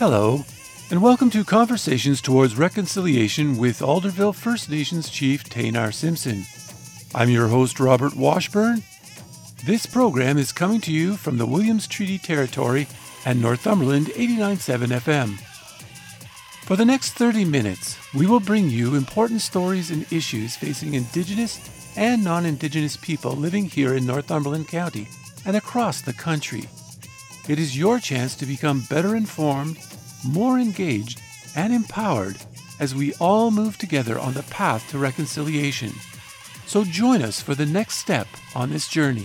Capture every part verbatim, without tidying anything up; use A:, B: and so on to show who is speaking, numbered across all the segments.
A: Hello, and welcome to Conversations Towards Reconciliation with Alderville First Nations Chief Taynar Simpson. I'm your host, Robert Washburn. This program is coming to you from the Williams Treaty Territory and Northumberland eighty-nine point seven F M. For the next thirty minutes, we will bring you important stories and issues facing Indigenous and non-Indigenous people living here in Northumberland County and across the country. It is your chance to become better informed, more engaged, and empowered as we all move together on the path to reconciliation. So join us for the next step on this journey.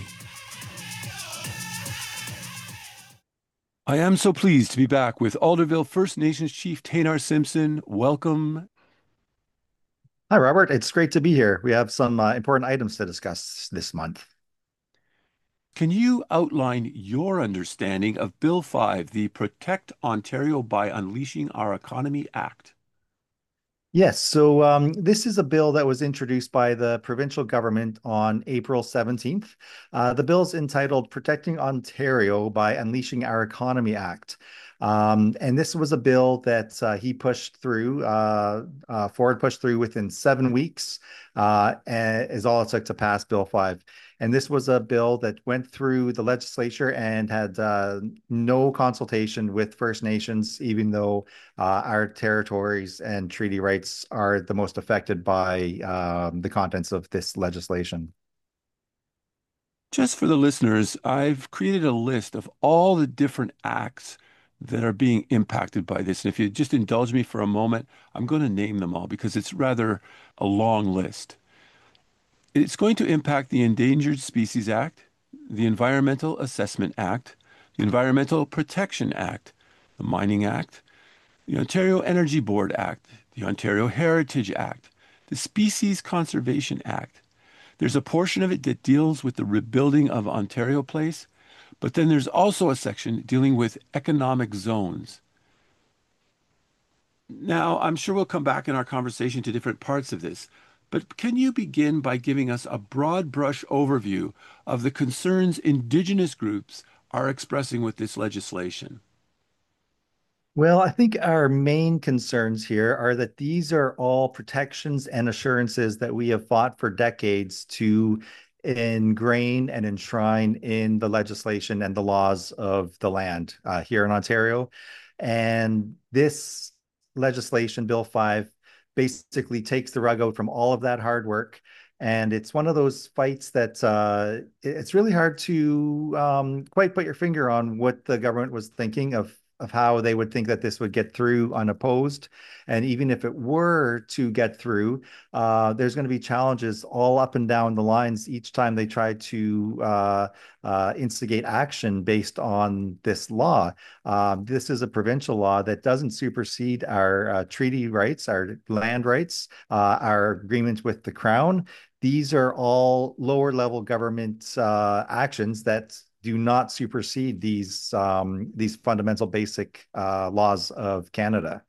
A: I am so pleased to be back with Alderville First Nations Chief Taynar Simpson. Welcome.
B: Hi, Robert. It's great to be here. We have some uh, important items to discuss this month.
A: Can you outline your understanding of Bill five, the Protect Ontario by Unleashing Our Economy Act?
B: Yes, so um, this is a bill that was introduced by the provincial government on April seventeenth. Uh, the bill is entitled Protecting Ontario by Unleashing Our Economy Act. Um, and this was a bill that uh, he pushed through, uh, uh, Ford pushed through within seven weeks, uh, and is all it took to pass Bill five. And this was a bill that went through the legislature and had uh, no consultation with First Nations, even though uh, our territories and treaty rights are the most affected by um, the contents of this legislation.
A: Just for the listeners, I've created a list of all the different acts that are being impacted by this. And if you just indulge me for a moment, I'm going to name them all because it's rather a long list. It's going to impact the Endangered Species Act, the Environmental Assessment Act, the Environmental Protection Act, the Mining Act, the Ontario Energy Board Act, the Ontario Heritage Act, the Species Conservation Act. There's a portion of it that deals with the rebuilding of Ontario Place, but then there's also a section dealing with economic zones. Now, I'm sure we'll come back in our conversation to different parts of this, but can you begin by giving us a broad brush overview of the concerns Indigenous groups are expressing with this legislation?
B: Well, I think our main concerns here are that these are all protections and assurances that we have fought for decades to ingrain and enshrine in the legislation and the laws of the land uh, here in Ontario. And this legislation, Bill five, basically takes the rug out from all of that hard work. And it's one of those fights that uh, it's really hard to um, quite put your finger on what the government was thinking of of how they would think that this would get through unopposed. And even if it were to get through, uh, there's going to be challenges all up and down the lines each time they try to uh, uh, instigate action based on this law. Um, this is a provincial law that doesn't supersede our uh, treaty rights, our land rights, uh, our agreement with the Crown. These are all lower level government uh, actions that do not supersede these um, these fundamental basic uh, laws of Canada.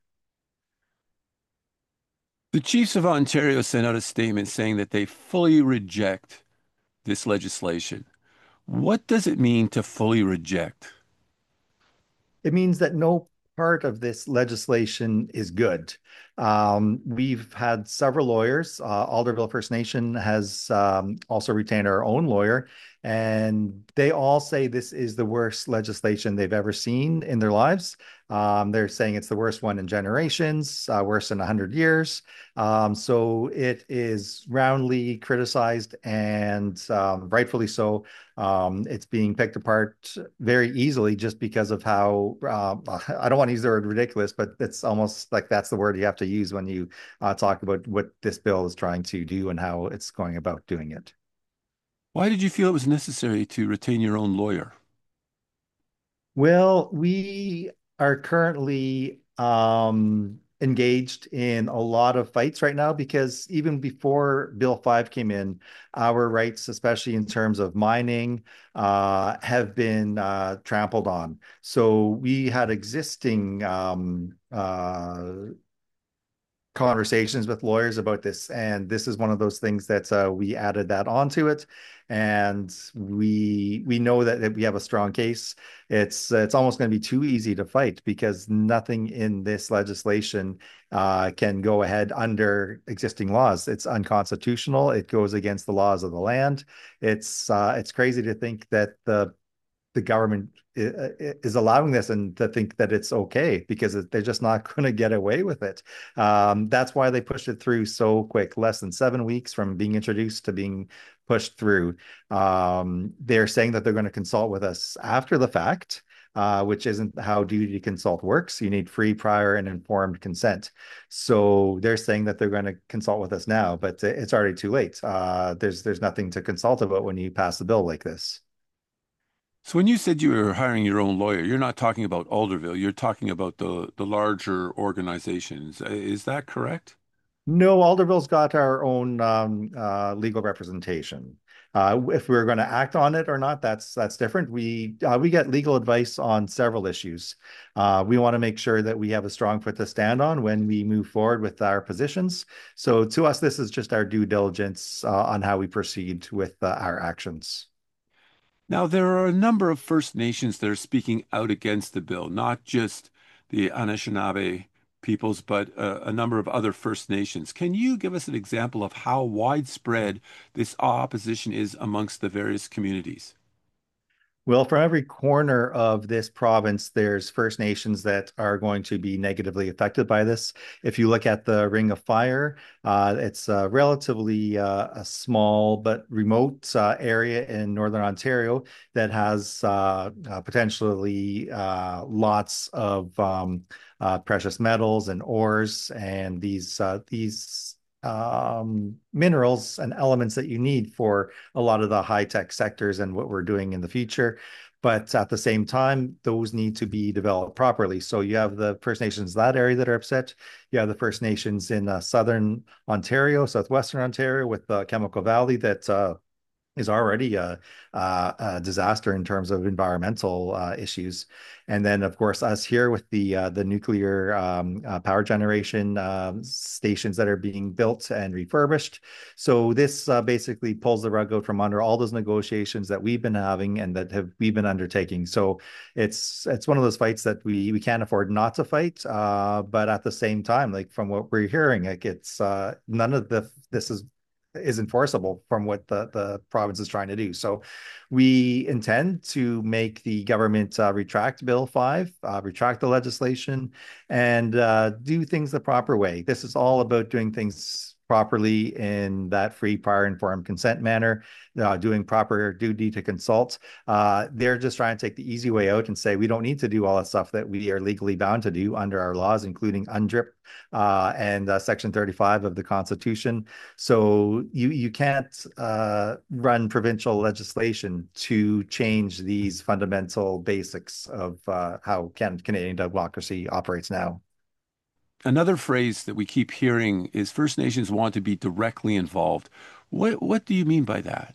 A: The Chiefs of Ontario sent out a statement saying that they fully reject this legislation. What does it mean to fully reject?
B: It means that no part of this legislation is good. Um, we've had several lawyers. Uh, Alderville First Nation has um, also retained our own lawyer, and they all say this is the worst legislation they've ever seen in their lives. Um, they're saying it's the worst one in generations, uh, worse in one hundred years. Um, so it is roundly criticized and um, rightfully so. Um, it's being picked apart very easily just because of how uh, I don't want to use the word ridiculous, but it's almost like that's the word you have to use when you uh, talk about what this bill is trying to do and how it's going about doing it.
A: Why did you feel it was necessary to retain your own lawyer?
B: Well, we are currently um, engaged in a lot of fights right now because even before Bill five came in, our rights, especially in terms of mining, uh, have been uh, trampled on. So we had existing um, uh, conversations with lawyers about this, and this is one of those things that uh, we added that onto it, and we we know that, that we have a strong case. It's it's almost going to be too easy to fight because nothing in this legislation uh, can go ahead under existing laws. It's unconstitutional. It goes against the laws of the land. It's uh, it's crazy to think that the the government is allowing this and to think that it's okay because they're just not going to get away with it. Um, that's why they pushed it through so quick, less than seven weeks from being introduced to being pushed through. Um, they're saying that they're going to consult with us after the fact. Uh, which isn't how duty to consult works. You need free, prior, and informed consent. So they're saying that they're going to consult with us now, but it's already too late. Uh, there's there's nothing to consult about when you pass a bill like this.
A: So when you said you were hiring your own lawyer, you're not talking about Alderville, you're talking about the the larger organizations. Uh, Is that correct?
B: No, Alderville's got our own um, uh, legal representation. Uh, if we're going to act on it or not, that's that's different. We uh, we get legal advice on several issues. Uh, we want to make sure that we have a strong foot to stand on when we move forward with our positions. So to us, this is just our due diligence uh, on how we proceed with uh, our actions.
A: Now, there are a number of First Nations that are speaking out against the bill, not just the Anishinaabe peoples, but uh, a number of other First Nations. Can you give us an example of how widespread this opposition is amongst the various communities?
B: Well, from every corner of this province, there's First Nations that are going to be negatively affected by this. If you look at the Ring of Fire, uh, it's a relatively uh, a small but remote uh, area in Northern Ontario that has uh, uh, potentially uh, lots of um, uh, precious metals and ores, and these uh, these um, minerals and elements that you need for a lot of the high tech sectors and what we're doing in the future. But at the same time, those need to be developed properly. So you have the First Nations in that area that are upset. You have the First Nations in uh, Southern Ontario, Southwestern Ontario with the uh, Chemical Valley that uh, is already a, a, a disaster in terms of environmental uh, issues. And then, of course, us here with the uh, the nuclear um, uh, power generation um, stations that are being built and refurbished. So this uh, basically pulls the rug out from under all those negotiations that we've been having and that have we've been undertaking. So it's it's one of those fights that we we can't afford not to fight. Uh, but at the same time, like from what we're hearing, like it's uh, none of the this is is enforceable from what the, the province is trying to do. So we intend to make the government uh, retract Bill five, uh, retract the legislation, and uh, do things the proper way. This is all about doing things properly in that free, prior, informed consent manner, uh, doing proper duty to consult. Uh, they're just trying to take the easy way out and say we don't need to do all the stuff that we are legally bound to do under our laws, including UNDRIP uh, and uh, Section thirty-five of the Constitution. So you you can't uh, run provincial legislation to change these fundamental basics of uh, how can, Canadian democracy operates now.
A: Another phrase that we keep hearing is First Nations want to be directly involved. What what do you mean by that?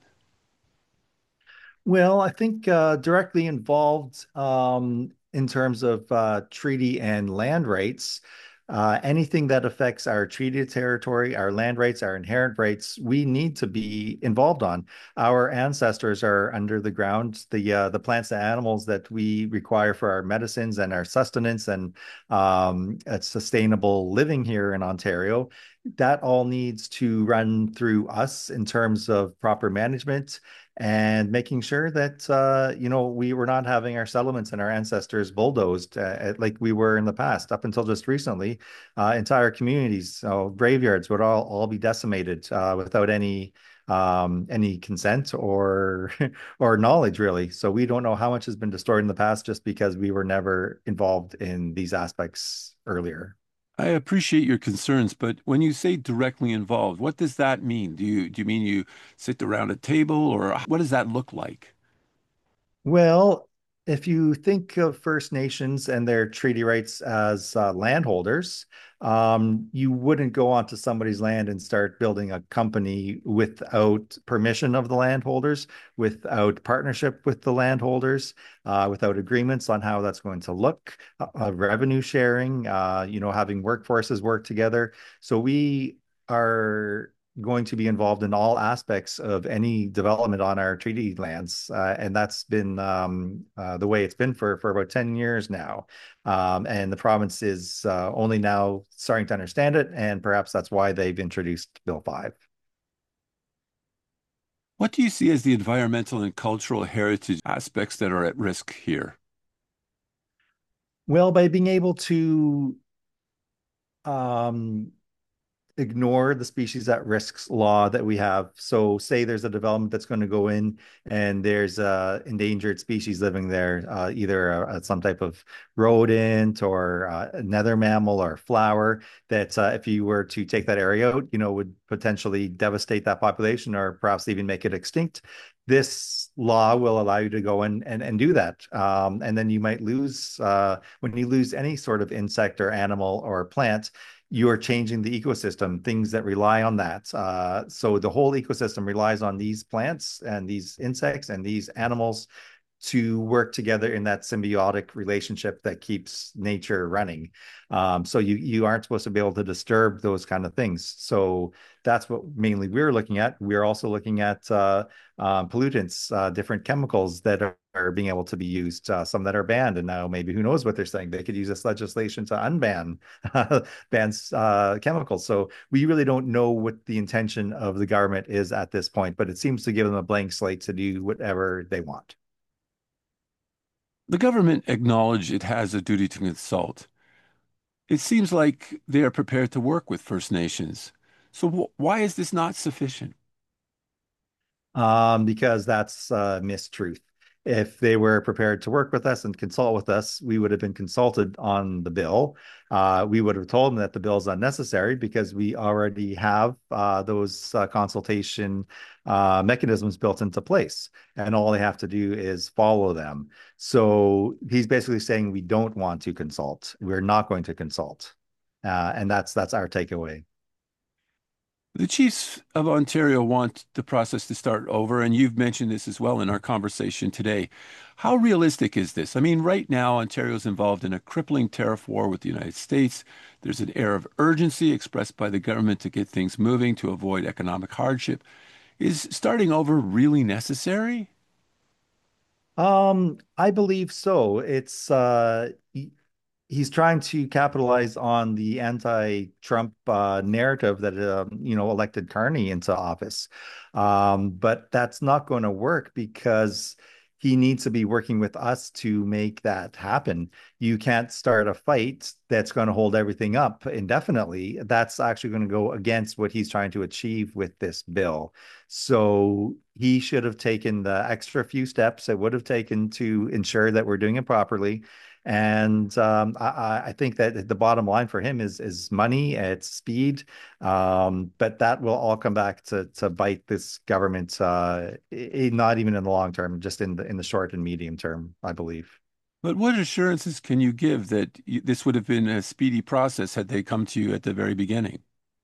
B: Well, I think uh, directly involved um, in terms of uh, treaty and land rights, uh, anything that affects our treaty territory, our land rights, our inherent rights, we need to be involved on. Our ancestors are under the ground. The uh, the plants and animals that we require for our medicines and our sustenance and um, a sustainable living here in Ontario, that all needs to run through us in terms of proper management and making sure that uh, you know we were not having our settlements and our ancestors bulldozed uh, like we were in the past. Up until just recently, uh, entire communities, so graveyards would all all be decimated uh, without any um, any consent or or knowledge really. So we don't know how much has been destroyed in the past just because we were never involved in these aspects earlier.
A: I appreciate your concerns, but when you say directly involved, what does that mean? Do you do you mean you sit around a table, or what does that look like?
B: Well, if you think of First Nations and their treaty rights as uh, landholders, Um, you wouldn't go onto somebody's land and start building a company without permission of the landholders, without partnership with the landholders, uh, without agreements on how that's going to look, uh, uh, revenue sharing, uh, you know, having workforces work together. So we are going to be involved in all aspects of any development on our treaty lands, uh, and that's been um, uh, the way it's been for for about ten years now. Um, and the province is uh, only now starting to understand it, and perhaps that's why they've introduced Bill five.
A: What do you see as the environmental and cultural heritage aspects that are at risk here?
B: Well, by being able to um, ignore the species at risks law that we have. So say there's a development that's going to go in and there's a endangered species living there, uh, either a, a, some type of rodent or uh, another mammal or flower that uh, if you were to take that area out, you know, would potentially devastate that population or perhaps even make it extinct. This law will allow you to go in and, and do that. Um, and then you might lose, uh, when you lose any sort of insect or animal or plant, you are changing the ecosystem, things that rely on that. Uh, so the whole ecosystem relies on these plants and these insects and these animals to work together in that symbiotic relationship that keeps nature running. Um, so you you aren't supposed to be able to disturb those kind of things. So that's what mainly we're looking at. We're also looking at uh, uh, pollutants, uh, different chemicals that are, are being able to be used, uh, some that are banned, and now maybe who knows what they're saying. They could use this legislation to unban bans uh, chemicals. So we really don't know what the intention of the government is at this point, but it seems to give them a blank slate to do whatever they want.
A: The government acknowledged it has a duty to consult. It seems like they are prepared to work with First Nations. So wh why is this not sufficient?
B: Um, because that's uh, mistruth. If they were prepared to work with us and consult with us, we would have been consulted on the bill. Uh, we would have told them that the bill is unnecessary because we already have uh, those uh, consultation uh, mechanisms built into place, and all they have to do is follow them. So he's basically saying we don't want to consult. We're not going to consult, uh, and that's that's our takeaway.
A: The chiefs of Ontario want the process to start over, and you've mentioned this as well in our conversation today. How realistic is this? I mean, right now, Ontario's involved in a crippling tariff war with the United States. There's an air of urgency expressed by the government to get things moving to avoid economic hardship. Is starting over really necessary?
B: Um, I believe so. It's uh he's trying to capitalize on the anti-Trump uh, narrative that um, you know elected Carney into office, um, but that's not going to work because he needs to be working with us to make that happen. You can't start a fight that's going to hold everything up indefinitely. That's actually going to go against what he's trying to achieve with this bill. So he should have taken the extra few steps it would have taken to ensure that we're doing it properly, and um, I, I think that the bottom line for him is is money, it's speed, um, but that will all come back to to bite this government. Uh, i- not even in the long term, just in the in the short and medium term, I believe.
A: But what assurances can you give that y this would have been a speedy process had they come to you at the very beginning?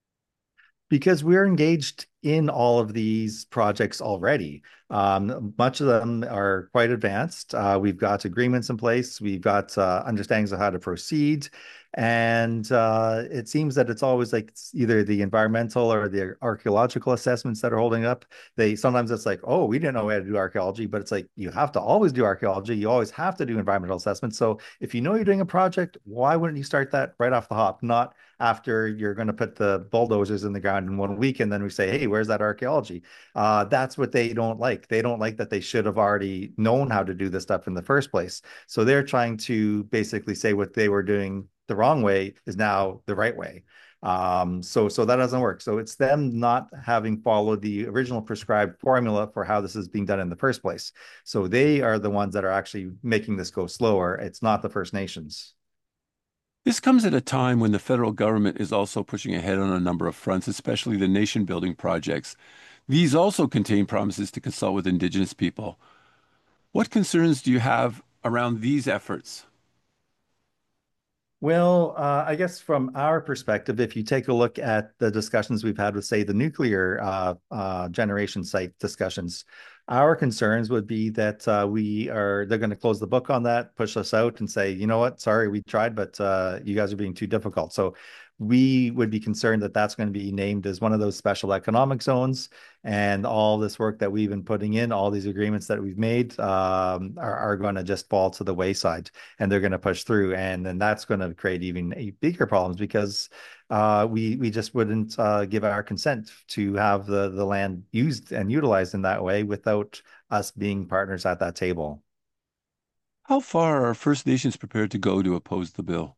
B: Because we're engaged in all of these projects already. Um, much of them are quite advanced. Uh, we've got agreements in place. We've got uh, understandings of how to proceed. And uh, it seems that it's always like it's either the environmental or the archaeological assessments that are holding up. They sometimes it's like, oh, we didn't know we had to do archaeology, but it's like you have to always do archaeology. You always have to do environmental assessments. So if you know you're doing a project, why wouldn't you start that right off the hop? Not after you're going to put the bulldozers in the ground in one week and then we say, hey, where's that archaeology? Uh, that's what they don't like. They don't like that they should have already known how to do this stuff in the first place. So they're trying to basically say what they were doing the wrong way is now the right way. Um, so so that doesn't work. So it's them not having followed the original prescribed formula for how this is being done in the first place. So they are the ones that are actually making this go slower. It's not the First Nations.
A: This comes at a time when the federal government is also pushing ahead on a number of fronts, especially the nation building projects. These also contain promises to consult with Indigenous people. What concerns do you have around these efforts?
B: Well, uh, I guess from our perspective, if you take a look at the discussions we've had with, say, the nuclear uh, uh, generation site discussions, our concerns would be that uh, we are they're going to close the book on that, push us out, and say, you know what, sorry, we tried, but uh, you guys are being too difficult. So we would be concerned that that's going to be named as one of those special economic zones, and all this work that we've been putting in, all these agreements that we've made, um, are, are going to just fall to the wayside and they're going to push through, and then that's going to create even bigger problems because uh, we we just wouldn't uh, give our consent to have the the land used and utilized in that way without us being partners at that table.
A: How far are First Nations prepared to go to oppose the bill?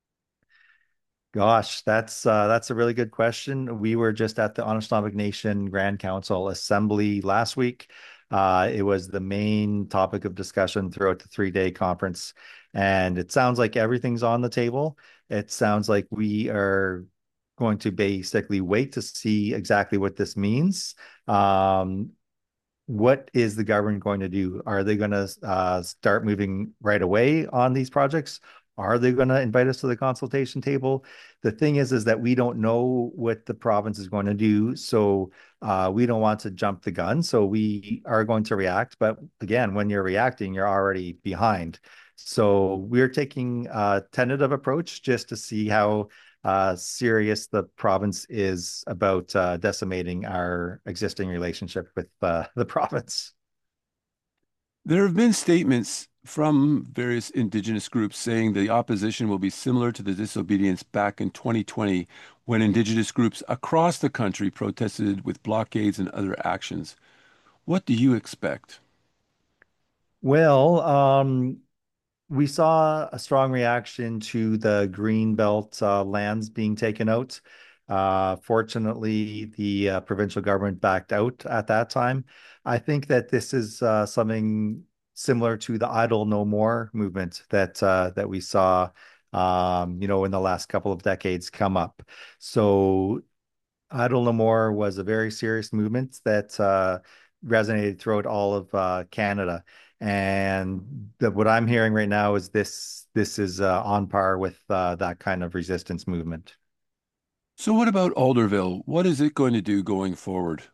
B: Gosh, that's uh, that's a really good question. We were just at the Anishinaabe Nation Grand Council Assembly last week. Uh, it was the main topic of discussion throughout the three-day conference, and it sounds like everything's on the table. It sounds like we are going to basically wait to see exactly what this means. Um, what is the government going to do? Are they going to uh, start moving right away on these projects? Are they going to invite us to the consultation table? The thing is, is that we don't know what the province is going to do, so uh, we don't want to jump the gun. So we are going to react, but again, when you're reacting, you're already behind. So we're taking a tentative approach just to see how uh, serious the province is about uh, decimating our existing relationship with uh, the province.
A: There have been statements from various Indigenous groups saying the opposition will be similar to the disobedience back in twenty twenty when Indigenous groups across the country protested with blockades and other actions. What do you expect?
B: Well, um, we saw a strong reaction to the Greenbelt uh, lands being taken out. Uh, fortunately, the uh, provincial government backed out at that time. I think that this is uh, something similar to the Idle No More movement that uh, that we saw, um, you know, in the last couple of decades come up. So Idle No More was a very serious movement that uh, resonated throughout all of uh, Canada. And the, what I'm hearing right now is this this is uh, on par with uh, that kind of resistance movement.
A: So, what about Alderville? What is it going to do going forward?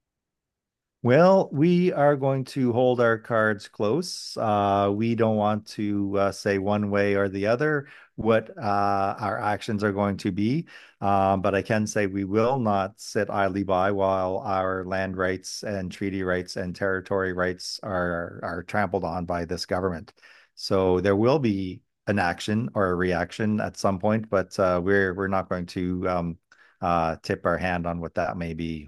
B: Well, we are going to hold our cards close. Uh, we don't want to uh, say one way or the other what uh, our actions are going to be. Um, but I can say we will not sit idly by while our land rights and treaty rights and territory rights are are trampled on by this government. So there will be an action or a reaction at some point, but uh, we're we're not going to um, uh, tip our hand on what that may be.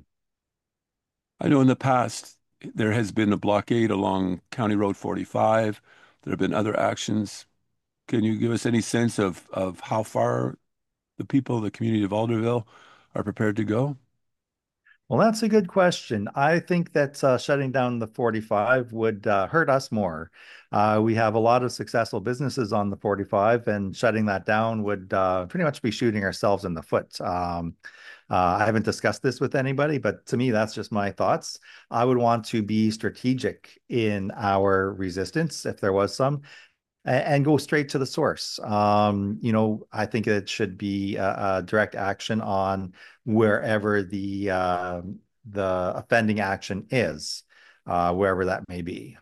A: I know in the past there has been a blockade along County Road forty-five. There have been other actions. Can you give us any sense of, of how far the people, the community of Alderville, are prepared to go?
B: Well, that's a good question. I think that uh, shutting down the forty-five would uh, hurt us more. Uh, we have a lot of successful businesses on the forty-five, and shutting that down would uh, pretty much be shooting ourselves in the foot. Um, uh, I haven't discussed this with anybody, but to me, that's just my thoughts. I would want to be strategic in our resistance, if there was some, and go straight to the source. Um, you know, I think it should be a, a direct action on wherever the uh, the offending action is, uh, wherever that may be.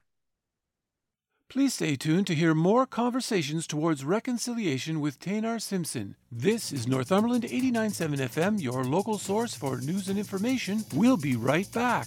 A: Please stay tuned to hear more conversations towards reconciliation with Taynar Simpson. This is Northumberland eighty-nine point seven F M, your local source for news and information. We'll be right back.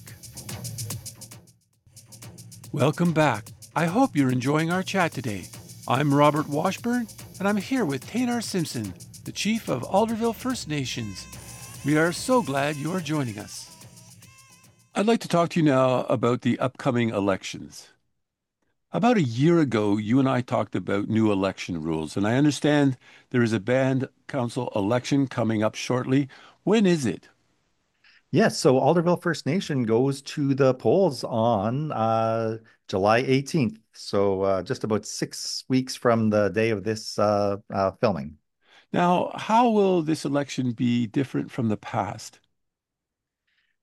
A: Welcome back. I hope you're enjoying our chat today. I'm Robert Washburn, and I'm here with Taynar Simpson, the Chief of Alderville First Nations. We are so glad you are joining us. I'd like to talk to you now about the upcoming elections. About a year ago, you and I talked about new election rules, and I understand there is a band council election coming up shortly. When is it?
B: Yes, so Alderville First Nation goes to the polls on uh, July eighteenth. So uh, just about six weeks from the day of this uh, uh, filming.
A: Now, how will this election be different from the past?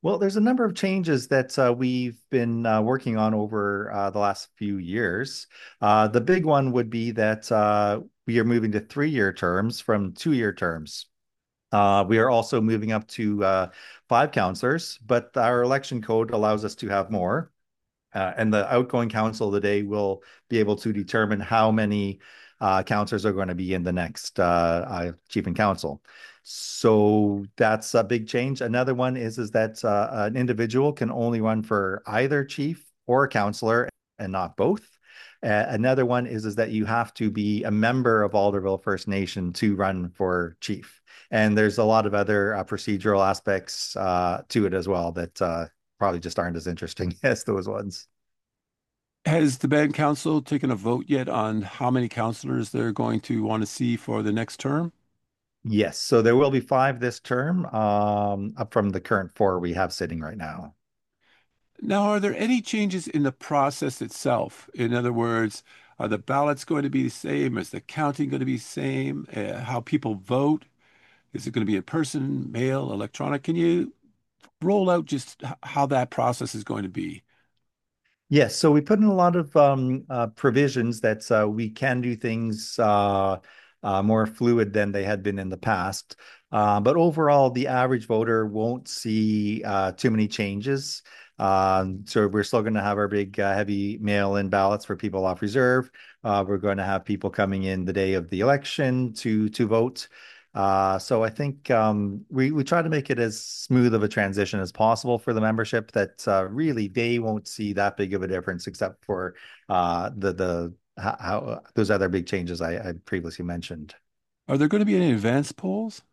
B: Well, there's a number of changes that uh, we've been uh, working on over uh, the last few years. Uh, the big one would be that uh, we are moving to three-year terms from two-year terms. Uh, we are also moving up to uh, five counselors, but our election code allows us to have more. Uh, and the outgoing council of the day will be able to determine how many uh, counselors are going to be in the next uh, uh, chief and council. So that's a big change. Another one is is that uh, an individual can only run for either chief or counselor and not both. Uh, another one is is that you have to be a member of Alderville First Nation to run for chief. And there's a lot of other uh, procedural aspects uh, to it as well that uh, probably just aren't as interesting as those ones.
A: Has the band council taken a vote yet on how many counselors they're going to want to see for the next term?
B: Yes, so there will be five this term, um, up from the current four we have sitting right now.
A: Now, are there any changes in the process itself? In other words, are the ballots going to be the same? Is the counting going to be the same? Uh, how people vote? Is it going to be in person, mail, electronic? Can you roll out just h- how that process is going to be?
B: Yes, so we put in a lot of um, uh, provisions that uh, we can do things uh, uh, more fluid than they had been in the past. Uh, but overall, the average voter won't see uh, too many changes. Um, so we're still going to have our big, uh, heavy mail-in ballots for people off reserve. Uh, we're going to have people coming in the day of the election to to vote. Uh, so I think um, we we try to make it as smooth of a transition as possible for the membership that uh, really they won't see that big of a difference except for uh, the the how, how those other big changes I, I previously mentioned.
A: Are there going to be any advance polls?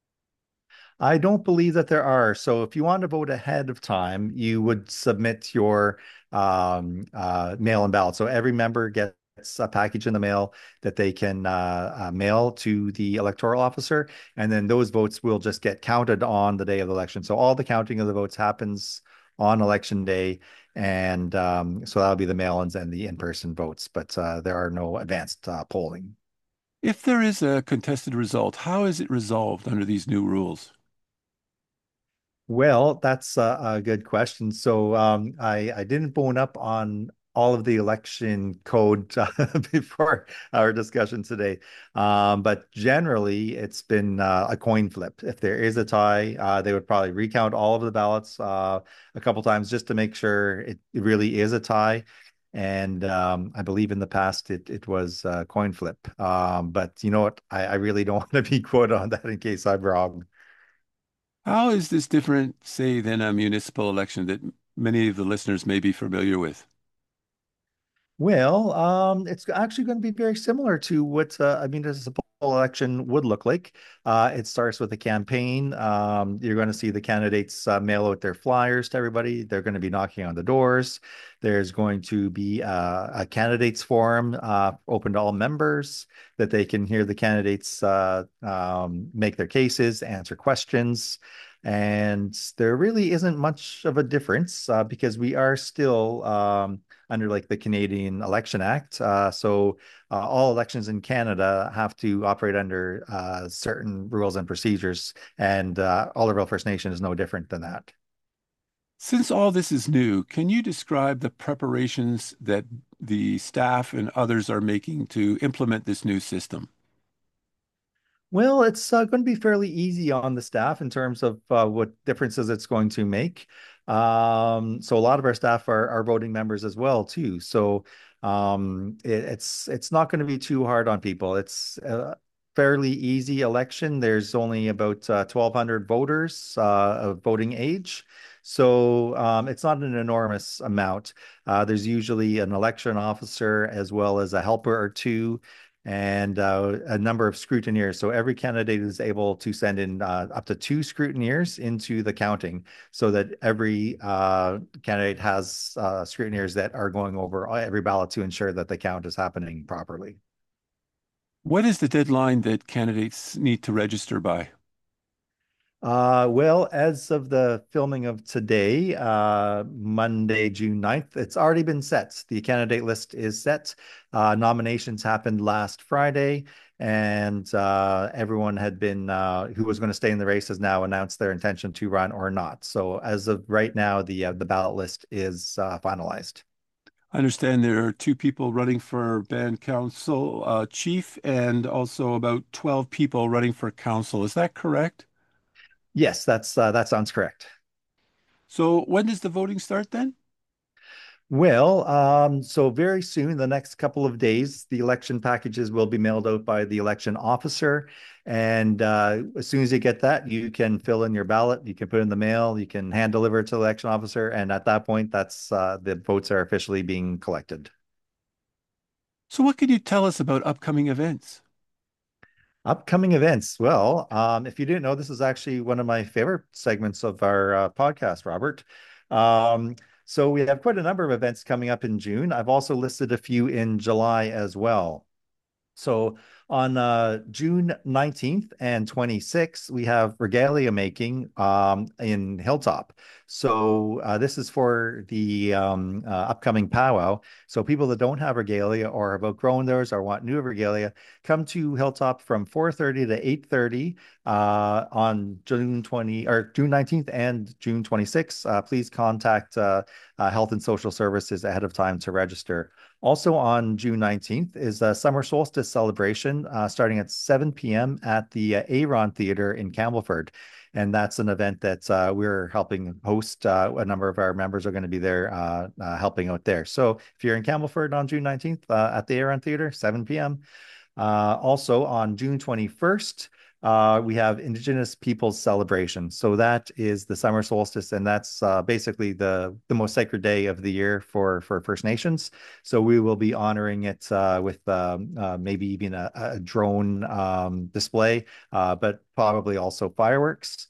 B: I don't believe that there are. So if you want to vote ahead of time, you would submit your um, uh, mail-in ballot. So every member gets a package in the mail that they can uh, uh, mail to the electoral officer, and then those votes will just get counted on the day of the election. So all the counting of the votes happens on election day, and um, so that'll be the mail-ins and the in-person votes. But uh, there are no advanced uh, polling.
A: If there is a contested result, how is it resolved under these new rules?
B: Well, that's a, a good question. So um, I I didn't bone up on all of the election code uh, before our discussion today, um, but generally it's been uh, a coin flip. If there is a tie, uh, they would probably recount all of the ballots uh, a couple times just to make sure it, it really is a tie. And um, I believe in the past it it was a coin flip. Um, but you know what? I, I really don't want to be quoted on that in case I'm wrong.
A: How is this different, say, than a municipal election that many of the listeners may be familiar with?
B: Well, um, it's actually going to be very similar to what uh, a municipal election would look like. Uh, it starts with a campaign. Um, you're going to see the candidates uh, mail out their flyers to everybody. They're going to be knocking on the doors. There's going to be uh, a candidates forum uh, open to all members that they can hear the candidates uh, um, make their cases, answer questions. And there really isn't much of a difference uh, because we are still um, under like the Canadian Election Act. Uh, so uh, all elections in Canada have to operate under uh, certain rules and procedures, and uh, Alderville First Nation is no different than that.
A: Since all this is new, can you describe the preparations that the staff and others are making to implement this new system?
B: Well, it's uh, going to be fairly easy on the staff in terms of uh, what differences it's going to make. Um, so a lot of our staff are, are voting members as well too. So um, it, it's it's not going to be too hard on people. It's a fairly easy election. There's only about uh, twelve hundred voters uh, of voting age. So um, it's not an enormous amount. Uh, there's usually an election officer as well as a helper or two and uh, a number of scrutineers. So every candidate is able to send in uh, up to two scrutineers into the counting so that every uh, candidate has uh, scrutineers that are going over every ballot to ensure that the count is happening properly.
A: What is the deadline that candidates need to register by?
B: Uh, well, as of the filming of today, uh, Monday, June ninth, it's already been set. The candidate list is set. Uh, nominations happened last Friday, and uh, everyone had been uh, who was going to stay in the race has now announced their intention to run or not. So as of right now, the uh, the ballot list is uh, finalized.
A: I understand there are two people running for band council uh, chief and also about twelve people running for council. Is that correct?
B: Yes, that's uh, that sounds correct.
A: So when does the voting start then?
B: Well, um, so very soon, the next couple of days, the election packages will be mailed out by the election officer. And uh, as soon as you get that, you can fill in your ballot. You can put it in the mail. You can hand deliver it to the election officer. And at that point, that's uh, the votes are officially being collected.
A: So what can you tell us about upcoming events?
B: Upcoming events. Well, um, if you didn't know, this is actually one of my favorite segments of our uh, podcast, Robert. Um, so we have quite a number of events coming up in June. I've also listed a few in July as well. So on uh, June nineteenth and twenty-sixth, we have regalia making um, in Hilltop. So uh, this is for the um, uh, upcoming powwow. So people that don't have regalia or have outgrown theirs or want new regalia, come to Hilltop from four thirty to eight thirty uh, on June twentieth or June nineteenth and June twenty-sixth. Uh, please contact uh, uh, Health and Social Services ahead of time to register. Also on June nineteenth is a summer solstice celebration uh, starting at seven p m at the uh, Aron Theater in Campbellford. And that's an event that uh, we're helping host. Uh, a number of our members are going to be there uh, uh, helping out there. So if you're in Campbellford on June nineteenth uh, at the Aron Theater, seven p m Uh, also on June twenty-first, uh, we have Indigenous Peoples Celebration. So that is the summer solstice, and that's uh, basically the the most sacred day of the year for for First Nations. So we will be honoring it uh, with um, uh, maybe even a, a drone um, display, uh, but probably also fireworks.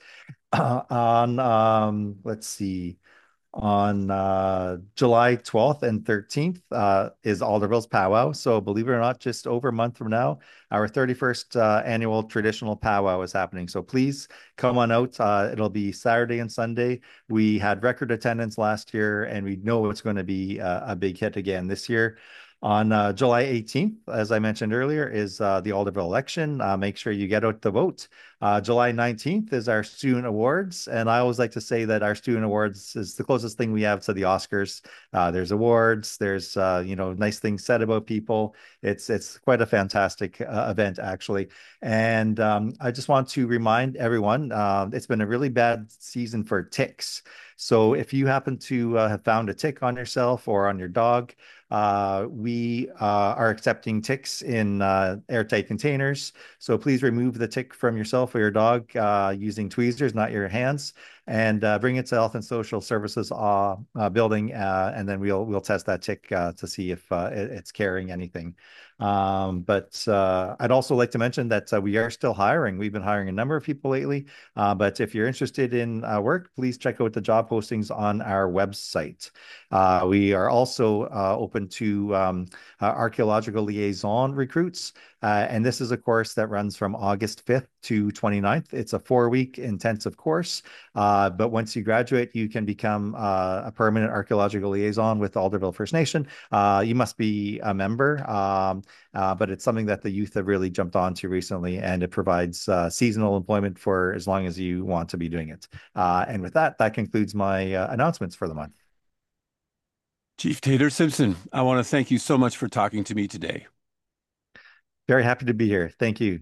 B: on um, let's see on uh, July twelfth and thirteenth uh, is Alderville's powwow. So believe it or not, just over a month from now, our thirty-first uh, annual traditional powwow is happening. So please come on out. Uh, it'll be Saturday and Sunday. We had record attendance last year, and we know it's going to be a, a big hit again this year. On uh, July eighteenth, as I mentioned earlier, is uh, the Alderville election. Uh, make sure you get out to vote. Uh, July nineteenth is our student awards. And I always like to say that our student awards is the closest thing we have to the Oscars. Uh, there's awards, there's, uh, you know, nice things said about people. It's, it's quite a fantastic uh, event, actually. And um, I just want to remind everyone, uh, it's been a really bad season for ticks. So if you happen to uh, have found a tick on yourself or on your dog, uh, we uh, are accepting ticks in uh, airtight containers. So please remove the tick from yourself or your dog uh, using tweezers, not your hands, and uh, bring it to Health and Social Services uh, uh, building, uh, and then we'll we'll test that tick uh, to see if uh, it, it's carrying anything. Um, but uh, I'd also like to mention that uh, we are still hiring. We've been hiring a number of people lately. Uh, but if you're interested in uh, work, please check out the job postings on our website. Uh, we are also uh, open to um, uh, archaeological liaison recruits. Uh, and this is a course that runs from August fifth to twenty-ninth. It's a four-week intensive course. Uh, but once you graduate, you can become uh, a permanent archaeological liaison with Alderville First Nation. Uh, you must be a member, um, uh, but it's something that the youth have really jumped onto recently, and it provides uh, seasonal employment for as long as you want to be doing it. Uh, and with that, that concludes my uh, announcements for the month.
A: Chief Taylor Simpson, I want to thank you so much for talking to me today.
B: Very happy to be here. Thank you.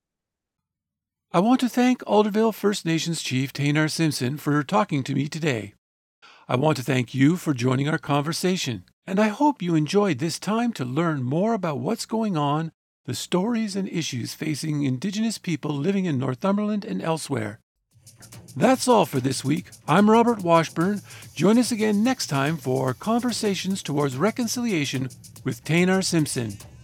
A: I want to thank Alderville First Nations Chief Taynor Simpson for talking to me today. I want to thank you for joining our conversation, and I hope you enjoyed this time to learn more about what's going on, the stories and issues facing Indigenous people living in Northumberland and elsewhere. That's all for this week. I'm Robert Washburn. Join us again next time for Conversations Towards Reconciliation with Taynor Simpson.